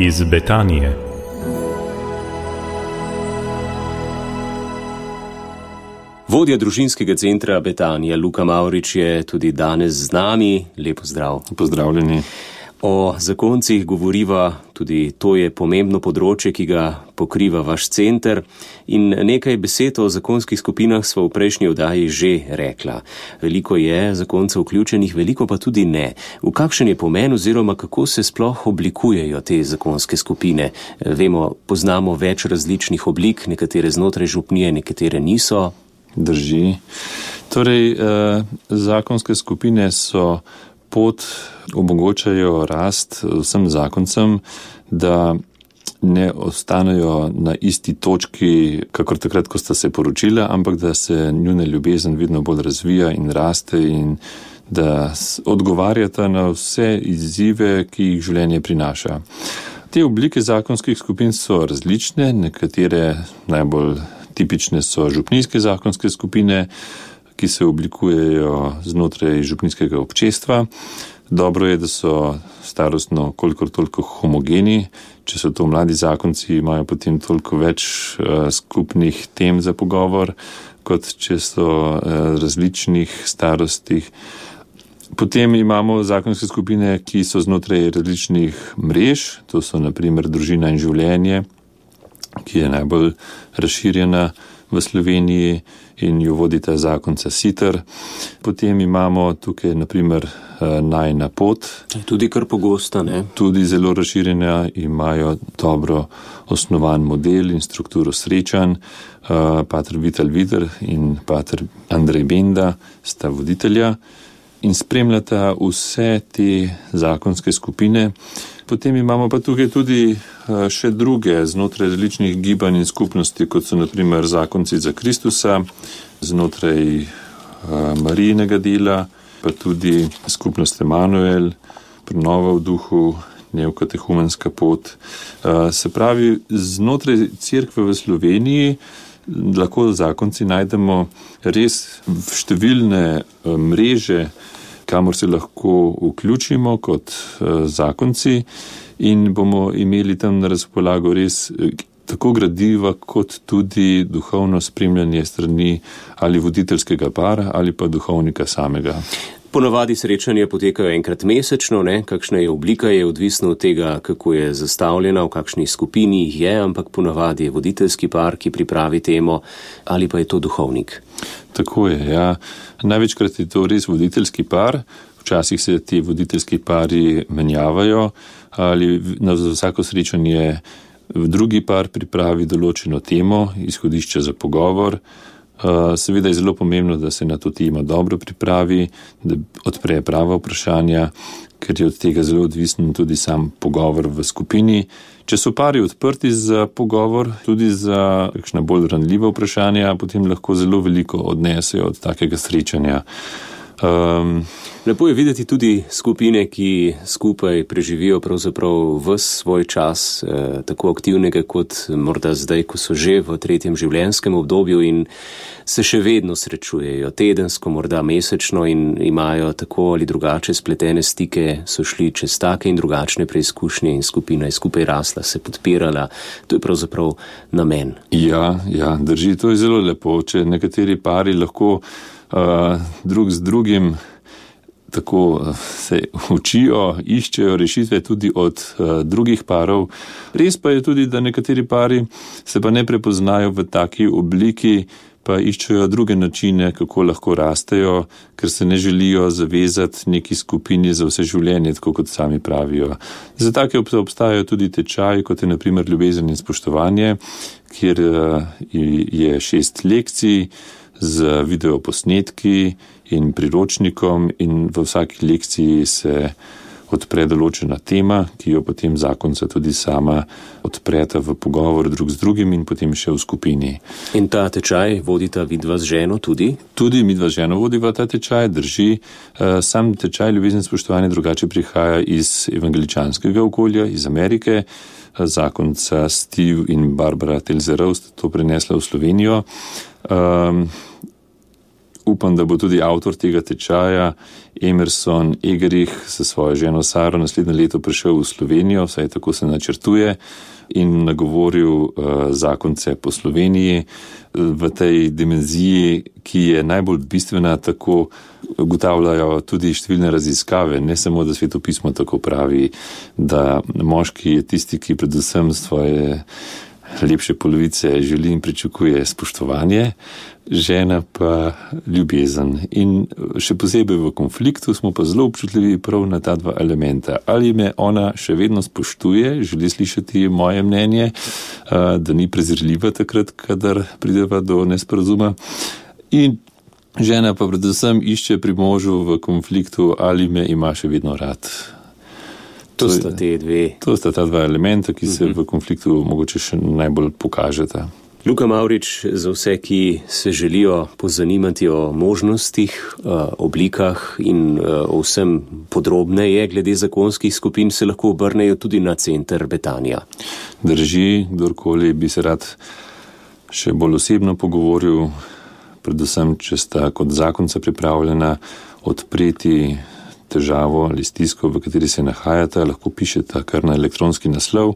iz Betanije. Vodja družinskega centra Betanija, Luka Mavrič, je tudi danes z nami. Lep pozdrav. Pozdravljeni. O zakoncih govoriva, tudi to je pomembno področje, ki ga pokriva vaš center. In nekaj besed o zakonskih skupinah sva v prejšnji oddaji že rekla. Veliko je zakoncev vključenih, veliko pa tudi ne. V kakšen je pomen oziroma kako se sploh oblikujejo te zakonske skupine? Vemo, poznamo več različnih oblik, nekatere znotraj župnije, nekatere niso. Drži. Torej, zakonske skupine so pot, omogočajo rast vsem zakoncem, da ne ostanejo na isti točki, kakor takrat, ko sta se poročila, ampak da se njuna ljubezen vedno bolj razvija in raste in da odgovarjata na vse izzive, ki jih življenje prinaša. Te oblike zakonskih skupin so različne, nekatere najbolj tipične so župnijske zakonske skupine, ki se oblikujejo znotraj župnijskega občestva. Dobro je, da so starostno kolikor toliko homogeni. Če so to mladi zakonci, imajo potem toliko več skupnih tem za pogovor, kot če so različnih starostih. Potem imamo zakonske skupine, ki so znotraj različnih mrež. To so na primer Družina in življenje, ki je najbolj razširjena v Sloveniji in jo vodita zakonca Siter. Potem imamo tukaj na primer Najina pot. Tudi kar pogosta, ne? Tudi zelo razširjena, imajo dobro osnovan model in strukturo srečanj. Pater Vital Vider in pater Andrej Benda sta voditelja in spremljata vse te zakonske skupine. Potem imamo pa tukaj tudi še druge znotraj različnih gibanj in skupnosti, kot so na primer zakonci za Kristusa, znotraj Marijinega dela, pa tudi skupnost Emanuel, Prenova v duhu, neokatehumenska pot. Se pravi, znotraj cerkve v Sloveniji lahko zakonci najdemo res številne mreže, kamor se lahko vključimo kot zakonci in bomo imeli tam na razpolago res tako gradiva, kot tudi duhovno spremljanje strani ali voditeljskega para ali pa duhovnika samega. Ponavadi srečanja potekajo enkrat mesečno, ne? Kakšna je oblika, je odvisno od tega, kako je zastavljena, v kakšni skupini je, ampak ponavadi je voditeljski par, ki pripravi temo, ali pa je to duhovnik. Tako je, ja. Največkrat je to res voditeljski par, včasih se ti voditeljski pari menjavajo, ali na vsako srečanje drugi par pripravi določeno temo, izhodišče za pogovor. Seveda je zelo pomembno, da se na to temo dobro pripravi, da odpre prava vprašanja, ker je od tega zelo odvisen tudi sam pogovor v skupini. Če so pari odprti za pogovor, tudi za kakšna bolj ranljiva vprašanja, potem lahko zelo veliko odnesejo od takega srečanja. Lepo je videti tudi skupine, ki skupaj preživijo pravzaprav ves svoj čas, tako aktivnega kot morda zdaj, ko so že v 3. življenjskem obdobju in se še vedno srečujejo tedensko, morda mesečno in imajo tako ali drugače spletene stike, so šli čez take in drugačne preizkušnje in skupina je skupaj rasla, se podpirala. To je pravzaprav namen. Ja, drži, to je zelo lepo. Če nekateri pari lahko drug z drugim tako se učijo, iščejo rešitve tudi od drugih parov. Res pa je tudi, da nekateri pari se pa ne prepoznajo v taki obliki, pa iščejo druge načine, kako lahko rastejo, ker se ne želijo zavezati neki skupini za vse življenje, tako kot sami pravijo. Za take obstajajo tudi tečaji, kot je na primer ljubezen in spoštovanje, kjer je 6 lekcij z videoposnetki in priročnikom in v vsaki lekciji se odpre določena tema, ki jo potem zakonca tudi sama odpreta v pogovor drug z drugim in potem še v skupini. In ta tečaj vodita vidva z ženo tudi? Tudi midva z ženo vodiva ta tečaj, drži. Sam tečaj ljubezen in spoštovanje drugače prihaja iz evangeličanskega okolja, iz Amerike. Zakonca Steve in Barbara Telzerov sta to prenesla v Slovenijo. upam, da bo tudi avtor tega tečaja, Emerson Egerich, s svojo ženo Saro naslednje leto prišel v Slovenijo, vsaj tako se načrtuje, in nagovoril zakonce po Sloveniji v tej dimenziji, ki je najbolj bistvena, tako ugotavljajo tudi številne raziskave, ne samo, da Svetopismo tako pravi, da moški je tisti, ki predvsem svoje lepše polovice želi in pričakuje spoštovanje, žena pa ljubezen. In še posebej v konfliktu smo pa zelo občutljivi prav na ta dva elementa. Ali me ona še vedno spoštuje, želi slišati moje mnenje, da ni prezirljiva takrat, kadar prideva do nesporazuma. In žena pa predvsem išče pri možu v konfliktu, ali me ima še vedno rad. To sta ta dva elementa, ki se v konfliktu mogoče še najbolj pokažeta. Luka Mavrič, za vse, ki se želijo pozanimati o možnostih, oblikah in o vsem podrobneje glede zakonskih skupin, se lahko obrnejo tudi na center Betanija. Drži, kdorkoli bi se rad še bolj osebno pogovoril, predvsem, če sta kot zakonca pripravljena odpreti težavo ali stisko, v kateri se nahajata, lahko pišeta kar na elektronski naslov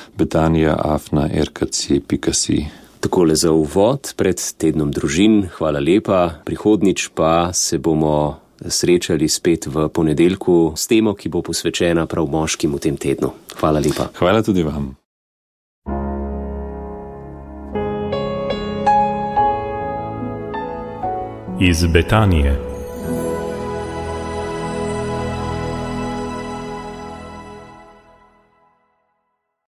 betanija@rkc.si. Takole za uvod pred tednom družin, hvala lepa. Prihodnič pa se bomo srečali spet v ponedeljku s temo, ki bo posvečena prav moškim v tem tednu. Hvala lepa. Hvala tudi vam. Iz Betanije.